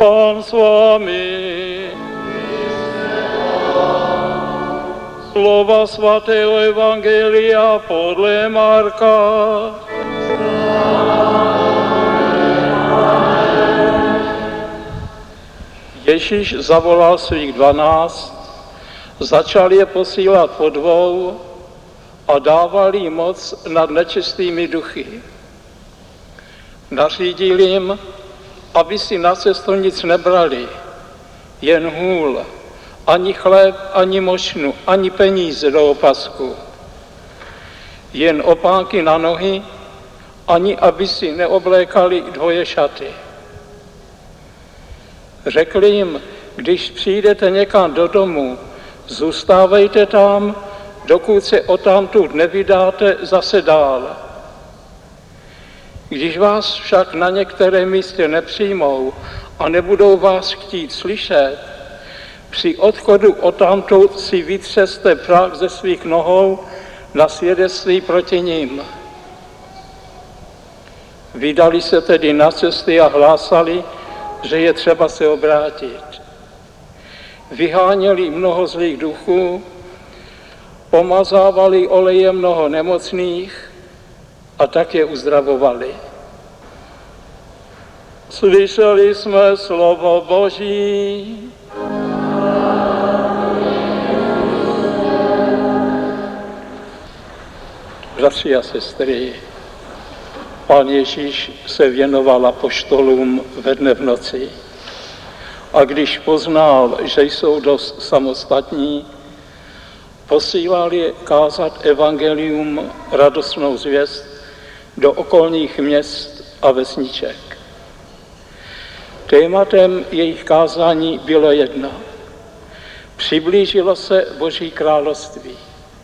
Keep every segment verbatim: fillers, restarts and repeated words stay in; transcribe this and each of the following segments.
Pán s vámi. Slova svatého Evangelia podle Marka. Ježíš zavolal svých dvanáct, začal je posílat po dvou a dával jim moc nad nečistými duchy. Nařídil jim, aby si na cestu nic nebrali, jen hůl, ani chléb, ani mošnu, ani peníze do opasku, jen opánky na nohy, ani aby si neoblékali dvoje šaty. Řekl jim, když přijdete někam do domu, zůstávejte tam, dokud se odtamtud nevydáte zase dál. Když vás však na některém místě nepřijmou a nebudou vás chtít slyšet, při odchodu odtamtud si vytřeste prach ze svých nohou na svědectví proti nim. Vydali se tedy na cesty a hlásali, že je třeba se obrátit. Vyháněli mnoho zlých duchů, pomazávali olejem mnoho nemocných a tak je uzdravovali. Slyšeli jsme slovo Boží. Bratři a sestry, Pán Ježíš se věnoval apoštolům ve dne v noci. A když poznal, že jsou dost samostatní, posílal je kázat evangelium, radostnou zvěst do okolních měst a vesniček. Tématem jejich kázání bylo jedno. Přiblížilo se Boží království.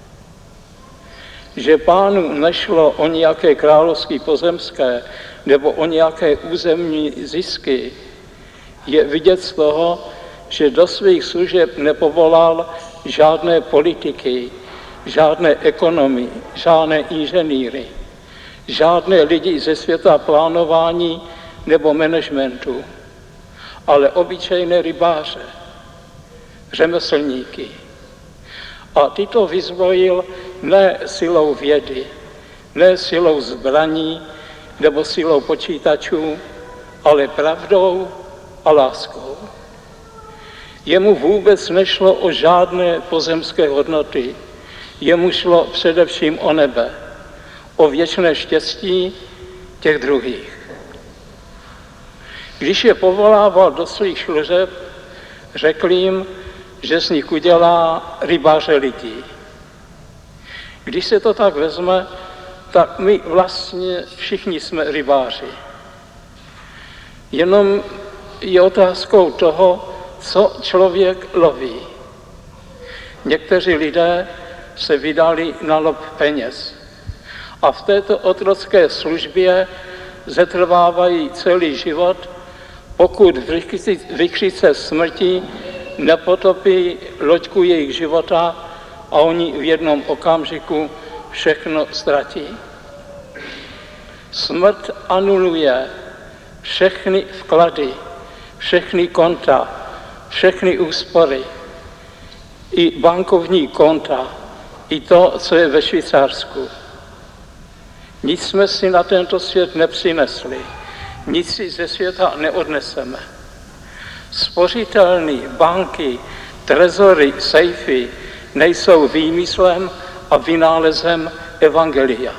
Že Pánu nešlo o nějaké království pozemské nebo o nějaké územní zisky, je vidět z toho, že do svých služeb nepovolal žádné politiky, žádné ekonomy, žádné inženýry, žádné lidi ze světa plánování nebo managementu, ale obyčejné rybáře, řemeslníky. A tyto vyzbrojil ne silou vědy, ne silou zbraní nebo silou počítačů, ale pravdou a láskou. Jemu vůbec nešlo o žádné pozemské hodnoty, jemu šlo především o nebe, o věčné štěstí těch druhých. Když je povolával do svých služeb, řekl jim, že z nich udělá rybáře lidí. Když se to tak vezme, tak my vlastně všichni jsme rybáři. Jenom je otázkou toho, co člověk loví. Někteří lidé se vydali na lov peněz a v této otrocké službě zetrvávají celý život, pokud vykřice smrti nepotopí loďku jejich života a oni v jednom okamžiku všechno ztratí. Smrt anuluje všechny vklady, všechny konta, všechny úspory, i bankovní konta, i to, co je ve Švýcarsku. Nic jsme si na tento svět nepřinesli, nic si ze světa neodneseme. Spořitelny, banky, trezory, sejfy nejsou výmyslem a vynálezem evangelia.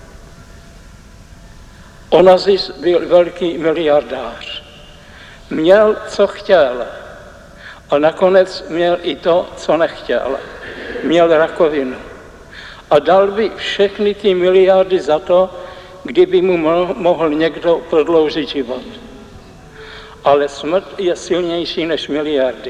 Onassis byl velký miliardář. Měl, co chtěl, a nakonec měl i to, co nechtěl. Měl rakovinu. A dal by všechny ty miliardy za to, kdyby mu mohl někdo prodloužit život. Ale smrt je silnější než miliardy.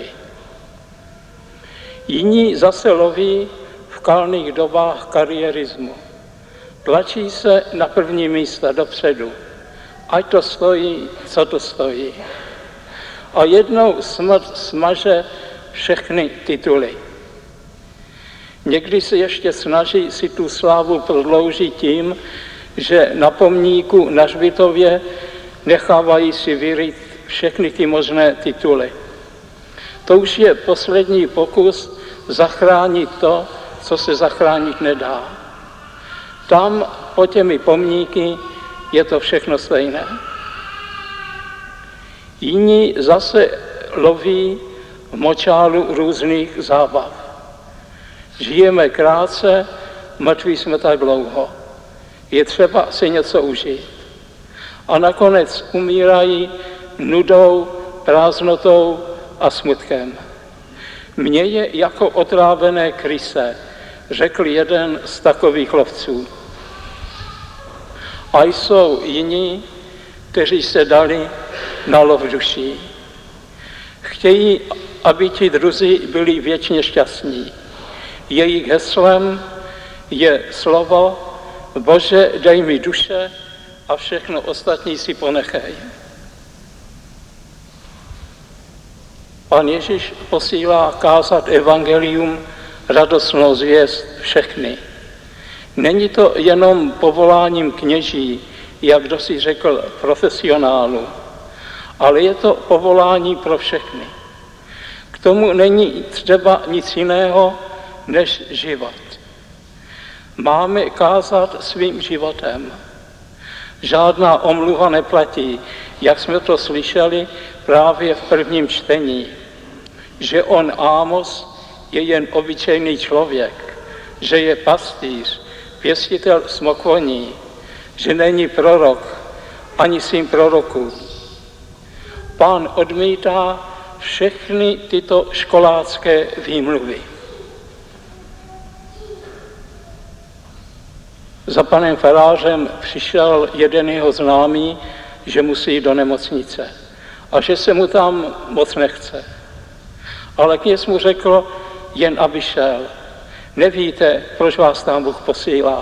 Jiní zase loví v kalných dobách kariérismu. Tlačí se na první místa dopředu, ať to stojí, co to stojí. A jednou smrt smaže všechny tituly. Někdy se ještě snaží si tu slávu prodloužit tím, že na pomníku na hřbitově nechávají si vyrýt všechny ty možné tituly. To už je poslední pokus zachránit to, co se zachránit nedá. Tam po těmi pomníky je to všechno stejné. Jiní zase loví v močálu různých zábav. Žijeme krátce, mrtví jsme tak dlouho. Je třeba si něco užít. A nakonec umírají nudou, prázdnotou a smutkem. Mně je jako otrávené kryse, řekl jeden z takových lovců. A jsou jiní, kteří se dali na lov duší. Chtějí, aby ti druzí byli věčně šťastní. Jejich heslem je slovo Bože, dej mi duše a všechno ostatní si ponechej. Pan Ježíš posílá kázat evangelium, radostnou zvěst všechny. Není to jenom povoláním kněží, jak kdo si řekl, profesionálu, ale je to povolání pro všechny. K tomu není třeba nic jiného než život. Máme kázat svým životem. Žádná omluva neplatí, jak jsme to slyšeli právě v prvním čtení, že on Ámos je jen obyčejný člověk, že je pastýř, pěstitel smokvoní, že není prorok ani syn proroků. Pán odmítá všechny tyto školácké výmluvy. Za panem farářem přišel jeden jeho známý, že musí jít do nemocnice a že se mu tam moc nechce. Ale kněz mu řekl, jen aby šel. Nevíte, proč vás tam Bůh posílá.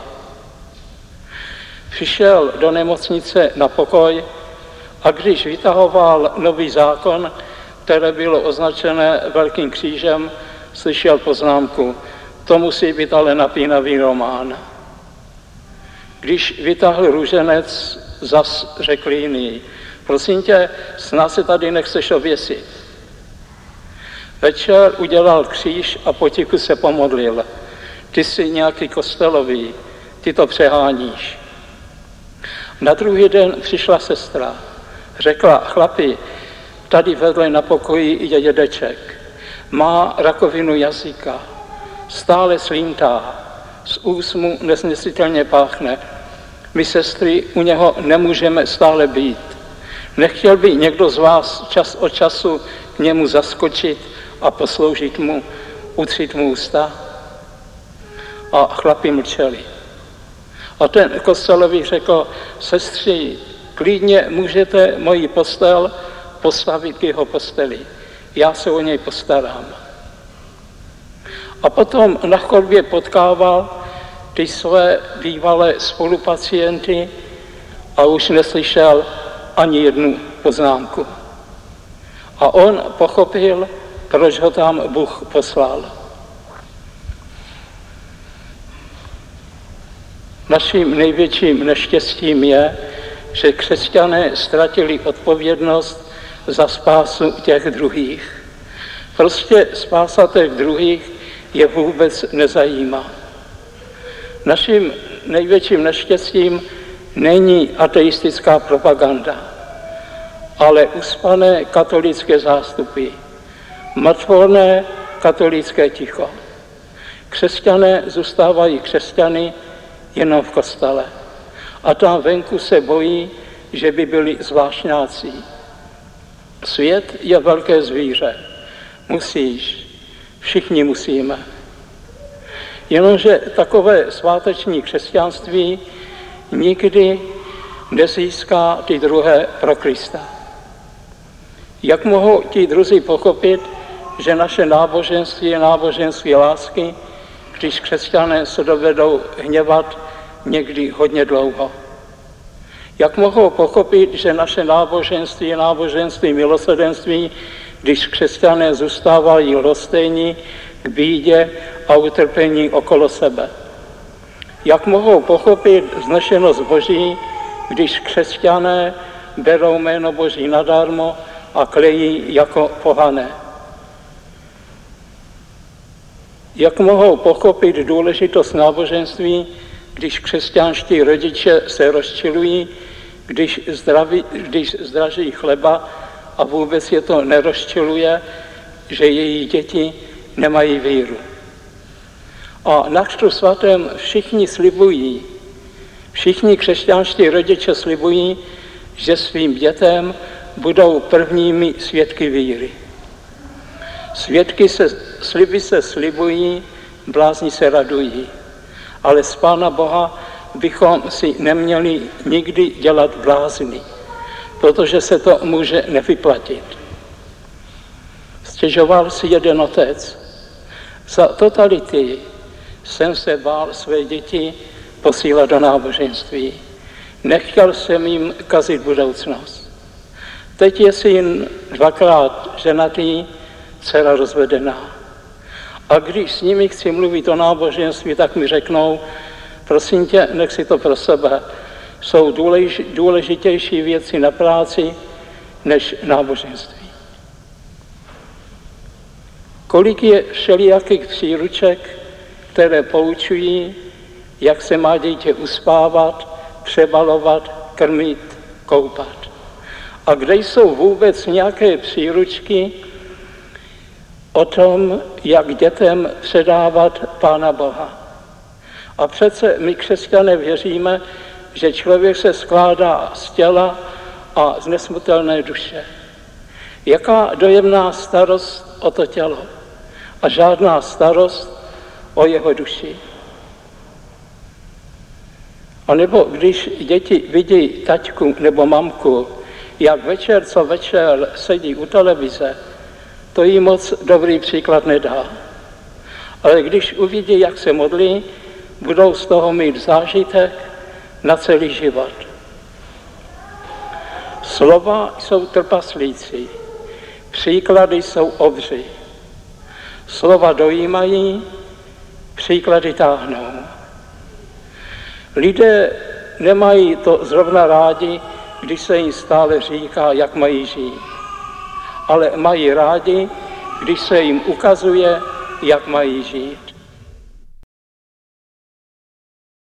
Přišel do nemocnice na pokoj a když vytahoval nový zákon, které bylo označené velkým křížem, slyšel poznámku, to musí být ale napínavý román. Když vytáhl růženec, zas řekl jiný, prosím tě, snad se tady nechceš oběsit. Večer udělal kříž a potichu se pomodlil. Ty jsi nějaký kostelový, ty to přeháníš. Na druhý den přišla sestra. Řekla, chlapi, tady vedle na pokoji je dědeček. Má rakovinu jazyka, stále slíntá, z úst mu nesnesitelně páchne. My sestry u něho nemůžeme stále být. Nechtěl by někdo z vás čas od času k němu zaskočit a posloužit mu, utřít mu ústa? A chlapi mlčeli. A ten kostelový řekl, sestři, klidně můžete moji postel postavit k jeho posteli. Já se o něj postarám. A potom na chodbě potkával ty své bývalé spolupacienty a už neslyšel ani jednu poznámku. A on pochopil, proč ho tam Bůh poslal. Naším největším neštěstím je, že křesťané ztratili odpovědnost za spásu těch druhých. Prostě spása těch druhých je vůbec nezajímá. Naším největším neštěstím není ateistická propaganda, ale uspané katolické zástupy, mrtvolné katolické ticho. Křesťané zůstávají křesťany jenom v kostele. A tam venku se bojí, že by byli zvláštňáci. Svět je velké zvíře. Musíš, všichni musíme. Jenomže takové sváteční křesťanství nikdy nezíská ty druhé pro Krista. Jak mohou ti druzí pochopit, že naše náboženství je náboženství lásky, když křesťané se dovedou hněvat někdy hodně dlouho? Jak mohou pochopit, že naše náboženství je náboženství milosrdenství, když křesťané zůstávají lhostejní k bídě a utrpení okolo sebe? Jak mohou pochopit vznešenost Boží, když křesťané berou jméno Boží nadarmo a klejí jako pohané. Jak mohou pochopit důležitost náboženství, když křesťanští rodiče se rozčilují, když, zdraví, když zdraží chleba a vůbec je to nerozčiluje, že její děti nemají víru. A na křtu svatém všichni slibují, všichni křesťanští rodiče slibují, že svým dětem budou prvními svědky víry. Svědky se, sliby se slibují, blázni se radují. Ale z Pána Boha bychom si neměli nikdy dělat blázny, protože se to může nevyplatit. Stěžoval si jeden otec. Za totality jsem se bál své děti posílat do náboženství. Nechtěl jsem jim kazit budoucnost. Teď je syn dvakrát ženatý, dcera rozvedená. A když s nimi chci mluvit o náboženství, tak mi řeknou, prosím tě, nech si to pro sebe. Jsou důležitější věci na práci než náboženství. Kolik je všelijakých příruček, které poučují, jak se má dítě uspávat, přebalovat, krmit, koupat. A kde jsou vůbec nějaké příručky o tom, jak dětem předávat Pána Boha. A přece my křesťané věříme, že člověk se skládá z těla a z nesmrtelné duše. Jaká dojemná starost o to tělo a žádná starost o jeho duši. A nebo když děti vidí taťku nebo mamku, jak večer co večer sedí u televize, to jí moc dobrý příklad nedá. Ale když uvidí, jak se modlí, budou z toho mít zážitek na celý život. Slova jsou trpaslíci, příklady jsou obři. Slova dojímají, příklady táhnou. Lidé nemají to zrovna rádi, když se jim stále říká, jak mají žít. Ale mají rádi, když se jim ukazuje, jak mají žít.